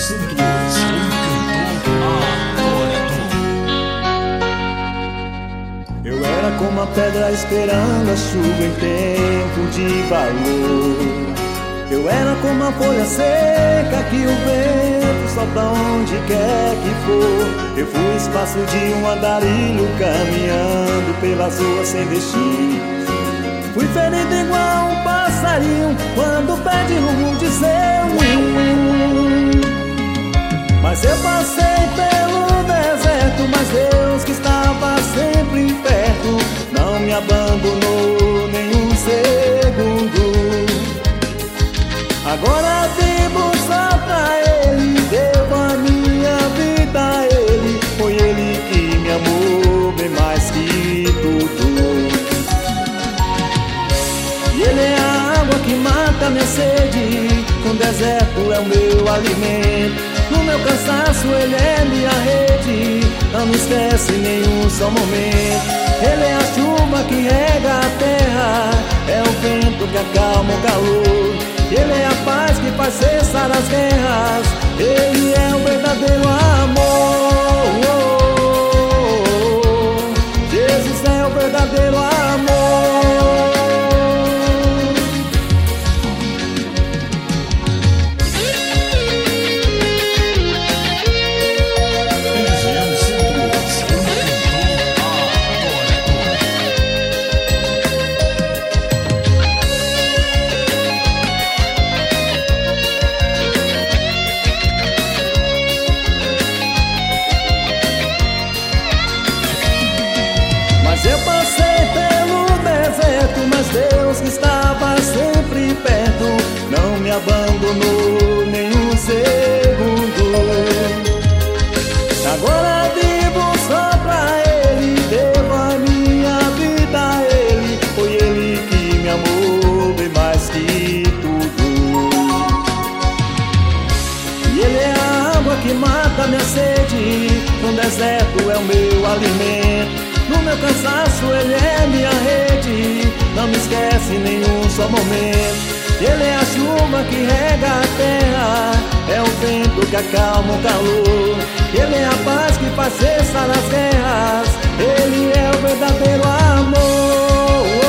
Santos, o cantor adorador. Eu era como a pedra esperando a chuva em tempo de valor. Eu era como a folha seca que o vento solta onde quer que for. Eu fui espaço de um andarilho caminhando pelas ruas sem destino. Fui ferido igual um passarinho quando perde rumo de seu ninho. Mas eu passei pelo deserto, mas Deus que estava sempre perto não me abandonou nem um segundo. Agora vivo só pra Ele, devo a minha vida a Ele. Foi Ele que me amou bem mais que tudo. E Ele é a água que mata minha sede, no deserto é o meu alimento. No meu cansaço Ele é minha rede, não me esquece nenhum só momento. Ele é a chuva que rega a terra, é o vento que acalma o calor. Ele é a paz que faz cessar as guerras, Ele é o verdadeiro amor. Jesus é o verdadeiro amor. Eu passei pelo deserto, mas Deus que estava sempre perto não me abandonou nem um segundo. Agora vivo só pra Ele, devo a minha vida a Ele. Foi Ele que me amou bem mais que tudo. E Ele é a água que mata minha sede, no deserto é o meu alimento. No meu cansaço Ele é minha rede, não me esquece nenhum só momento. Ele é a chuva que rega a terra, é o vento que acalma o calor. Ele é a paz que faz cessar as guerras, Ele é o verdadeiro amor.